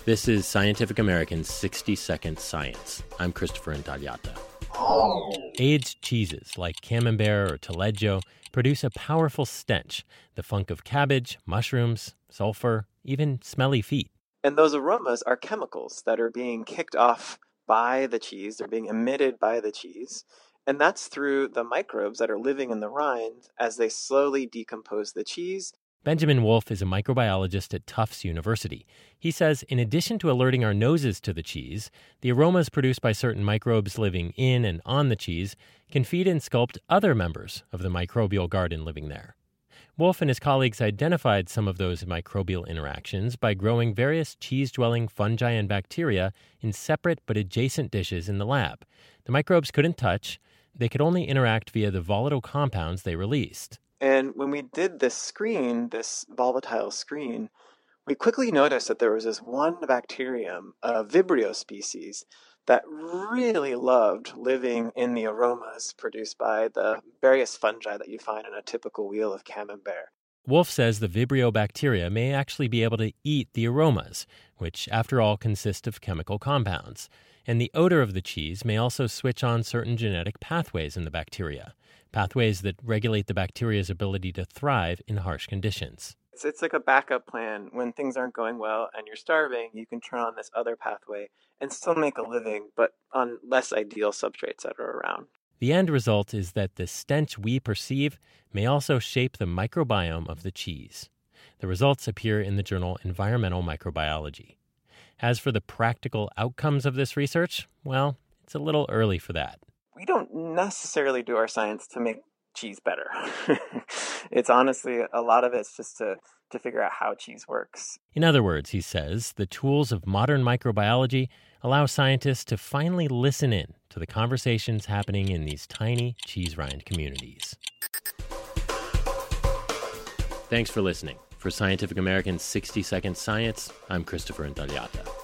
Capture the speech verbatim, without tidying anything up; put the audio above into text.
This is Scientific American's sixty second Science. I'm Christopher Intagliata. Aged cheeses like Camembert or Taleggio produce a powerful stench, the funk of cabbage, mushrooms, sulfur, even smelly feet. And those aromas are chemicals that are being kicked off by the cheese. They're being emitted by the cheese. And that's through the microbes that are living in the rind as they slowly decompose the cheese. Benjamin Wolfe is a microbiologist at Tufts University. He says in addition to alerting our noses to the cheese, the aromas produced by certain microbes living in and on the cheese can feed and sculpt other members of the microbial garden living there. Wolfe and his colleagues identified some of those microbial interactions by growing various cheese-dwelling fungi and bacteria in separate but adjacent dishes in the lab. The microbes couldn't touch. They could only interact via the volatile compounds they released. And when we did this screen, this volatile screen, we quickly noticed that there was this one bacterium, a Vibrio species, that really loved living in the aromas produced by the various fungi that you find in a typical wheel of Camembert. Wolfe says the Vibrio bacteria may actually be able to eat the aromas, which, after all, consist of chemical compounds. And the odor of the cheese may also switch on certain genetic pathways in the bacteria, pathways that regulate the bacteria's ability to thrive in harsh conditions. It's, it's like a backup plan. When things aren't going well and you're starving, you can turn on this other pathway and still make a living, but on less ideal substrates that are around. The end result is that the stench we perceive may also shape the microbiome of the cheese. The results appear in the journal Environmental Microbiology. As for the practical outcomes of this research, well, it's a little early for that. We don't necessarily do our science to make cheese better. It's honestly, a lot of it's just to, to figure out how cheese works. In other words, he says, the tools of modern microbiology allow scientists to finally listen in to the conversations happening in these tiny cheese rind communities. Thanks for listening. For Scientific American's sixty second Science, I'm Christopher Intagliata.